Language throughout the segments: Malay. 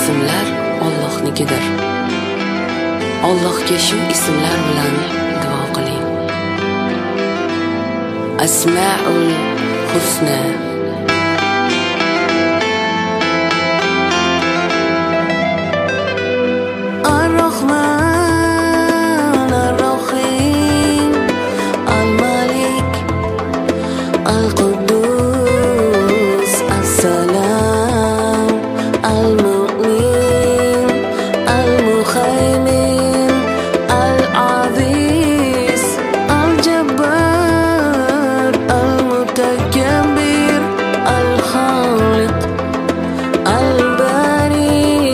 ismlar Allohnikidir. Allohga shu ismlar bilan duo qiling. Asmaul Husna. Ar-Rahman Ar-Rahim, Al-Malik, Al-Quddus, As-Salam, Al-Mu'min, Al-Muhaymin, Al-Aziz, Al-Jabbar, Al-Mutakabbir, Al-Khaliq, Al-Bari,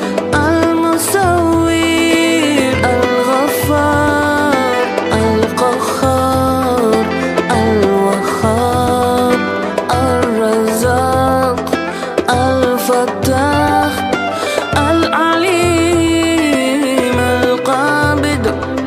Al-Musawwir, Al-Ghaffar, Al-Qahhar, Al-Wahhab, Al-Razzaq, Al-Fattah, Al-Alim, Al-Qabid,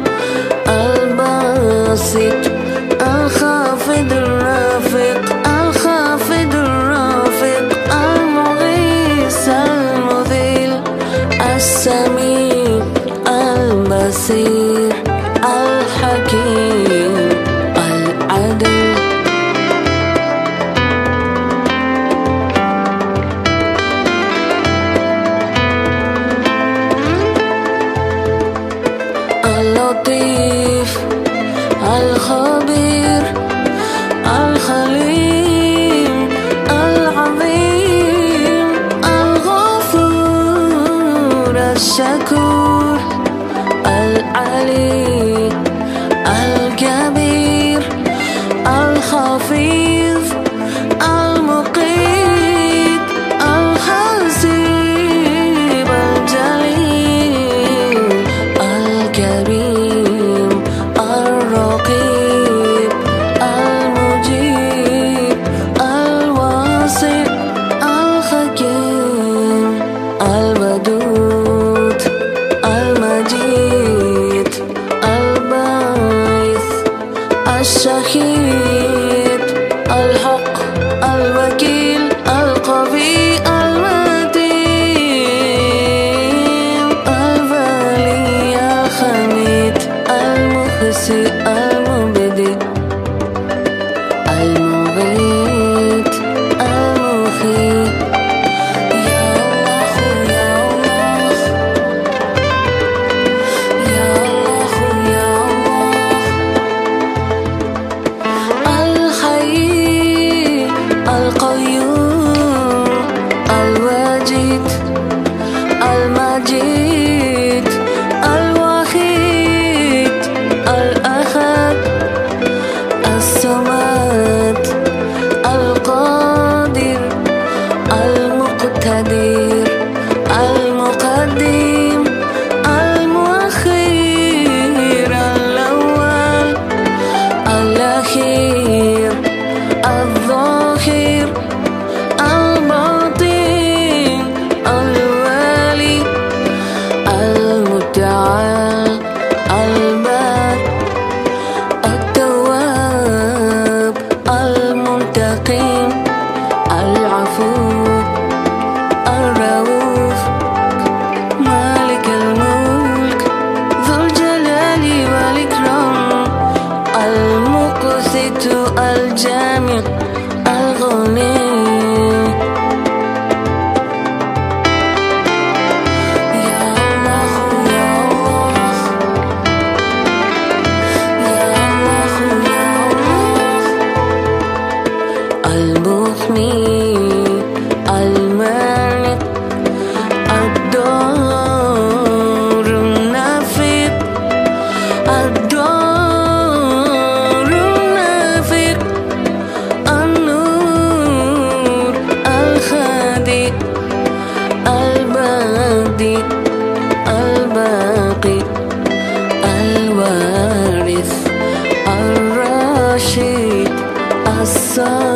Al-Basit, Al-Khafid, Al-Rafiq, Al-Khafid, Al-Rafiq, Al-Mughis, Al-Mudhil, Al-Sami', Al-Basir, Al-Hakim, Al-Adl. Al-Latif, Al-Khabir, Al-Khalim, Al-Azim, Al-Ghafur, Al-Shakur, Al-Ali, Al-Kabir, Al-Khafiz, Al-Muqit, Al-Hasib, Al-Jalil, Al-Karim, Al-Raqib, Al-Mujib, Al-Wasi', Al-Hakim, Al-Wadud, Al-Majid, Al-Ba'ith, Al-Shahid, Al-Haq, Al-Wakil, Al-Qawi, Al-Matin, Al-Wali, Al-Hamid, Al-Muhsi, Al-Mubdi, Al-Mughit, Al-Muhi. Ya Allah, Ya Allah, Ya Allah, Ya Allah. Al-Hayy, Al-Qayyum, Al-Wajid, Al-Majid, Al-Wahid, Al-Ahad, As-Samad, Al-Qadir, Al-Muqtadir, Al-Muqaddim, Al-Muakhir, Al-Awwal, Al-Akhir, Al-Zahir, Al-Batin, Al-Wali, Al-Muta'al, Al-Bar, At-Tawwab, Al-Muntaqim, Al-Afu, Al-Rauf, Malik al-Mulk, Dhul Jalali wal Ikram, Al-Muqsit, Al-Jami', Al-Ghani. Ya Allah, Ya Allah, Ya Allah, Ya Allah. Al-Muhni, Al-Malik, Ad-Dar, Al-Nafiq, Ad-Dar, Al-Nafiq, An-Nur, Al-Khadi, Al-Badi, Al-Baqi, Al-Warith, Al-Rashid, As-Sa